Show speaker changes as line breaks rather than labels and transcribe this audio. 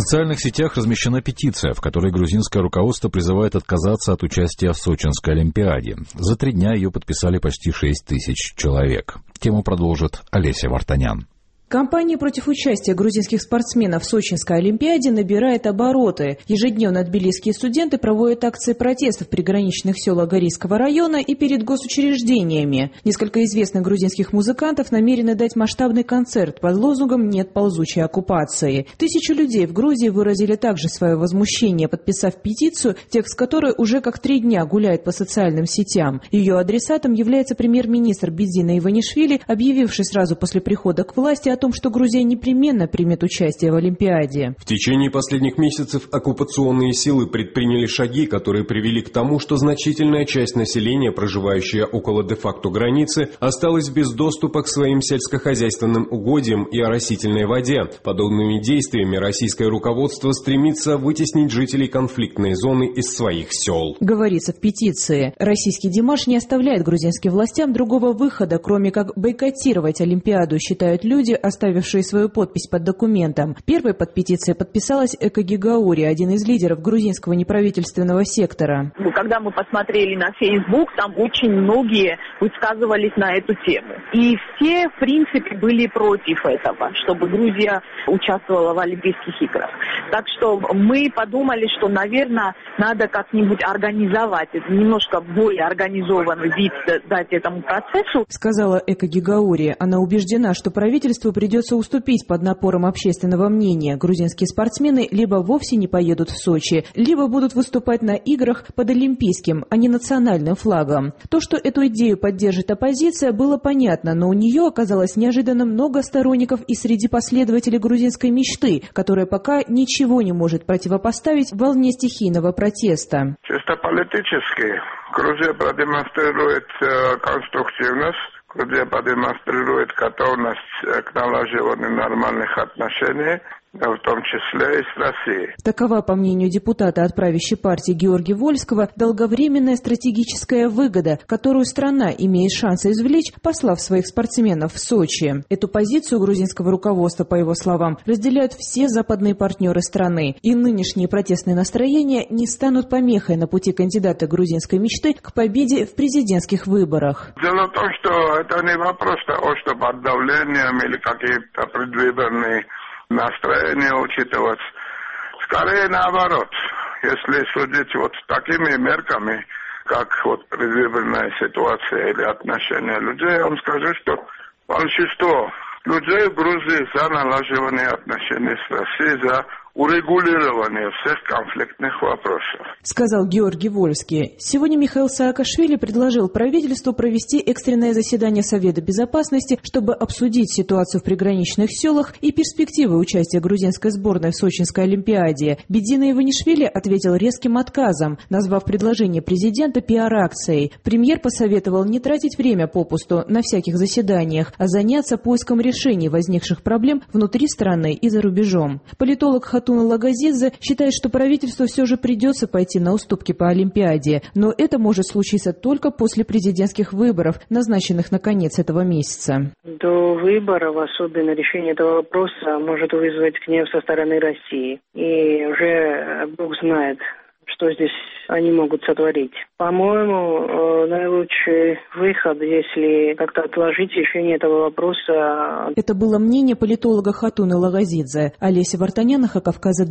социальных сетях размещена петиция, в которой грузинское руководство призывает отказаться от участия в Сочинской Олимпиаде. За 3 дня ее подписали почти 6 тысяч человек. Тему продолжит Олеся Вартанян.
Кампания против участия грузинских спортсменов в Сочинской Олимпиаде набирает обороты. Ежедневно тбилисские студенты проводят акции протеста в приграничных селах Горийского района и перед госучреждениями. Несколько известных грузинских музыкантов намерены дать масштабный концерт под лозунгом «Нет ползучей оккупации». Тысячи людей в Грузии выразили также свое возмущение, подписав петицию, текст которой уже как 3 дня гуляет по социальным сетям. Ее адресатом является премьер-министр Бидзина Иванишвили, объявивший сразу после прихода к власти о том, что Грузия непременно примет участие в Олимпиаде.
В течение последних месяцев оккупационные силы предприняли шаги, которые привели к тому, что значительная часть населения, проживающая около де-факто границы, осталась без доступа к своим сельскохозяйственным угодьям и оросительной воде. Подобными действиями российское руководство стремится вытеснить жителей конфликтной зоны из своих сел.
Говорится в петиции. Российский Димаш не оставляет грузинским властям другого выхода, кроме как бойкотировать Олимпиаду, считают люди, оставившие свою подпись под документом. Первой под петицией подписалась Эка Гигаури, один из лидеров грузинского неправительственного сектора.
Когда мы посмотрели на Facebook, там очень многие высказывались на эту тему. И все, в принципе, были против этого, чтобы Грузия участвовала в Олимпийских играх. Так что мы подумали, что, наверное, надо как-нибудь организовать, немножко более организованный вид дать этому процессу.
Сказала Эка Гигаури. Она убеждена, что правительству придется уступить под напором общественного мнения. Грузинские спортсмены либо вовсе не поедут в Сочи, либо будут выступать на играх под олимпийским, а не национальным флагом. То, что эту идею поддержит оппозиция, было понятно, но у нее оказалось неожиданно много сторонников и среди последователей грузинской мечты, которая пока ничего не может противопоставить волне стихийного протеста.
Чисто политически Грузия продемонстрирует конструктивность. Грузия продемонстрирует готовность к налаживанию нормальных отношений, в том числе и с Россией.
Такова, по мнению депутата от правящей партии Георгия Вольского, долговременная стратегическая выгода, которую страна имеет шанс извлечь, послав своих спортсменов в Сочи. Эту позицию грузинского руководства, по его словам, разделяют все западные партнеры страны. И нынешние протестные настроения не станут помехой на пути кандидата грузинской мечты к победе в президентских выборах.
Дело в том, что это не вопрос того, что под давлением или какие-то предвыборные настроение учитывать. Скорее наоборот. Если судить вот такими мерками, как вот предвыборная ситуация или отношения людей, я вам скажу, что большинство людей в Грузии за налаживание отношений с Россией, за урегулирование всех конфликтных вопросов.
Сказал Георгий Вольский. Сегодня Михаил Саакашвили предложил правительству провести экстренное заседание Совета Безопасности, чтобы обсудить ситуацию в приграничных селах и перспективы участия грузинской сборной в Сочинской Олимпиаде. Бидзина Иванишвили ответил резким отказом, назвав предложение президента пиар-акцией. Премьер посоветовал не тратить время попусту на всяких заседаниях, а заняться поиском решений возникших проблем внутри страны и за рубежом. Политолог Хатуна Лагазидзе считает, что правительству все же придется пойти на уступки по Олимпиаде, но это может случиться только после президентских выборов, назначенных на конец этого месяца.
До выборов, особенно решение этого вопроса, может вызвать гнев со стороны России. И уже Бог знает, что здесь они могут сотворить. По-моему, наилучший выход, если как-то отложить решение этого вопроса.
Это было мнение политолога Хатуны Лагазидзе. Олеся Вартанян, Кавказа.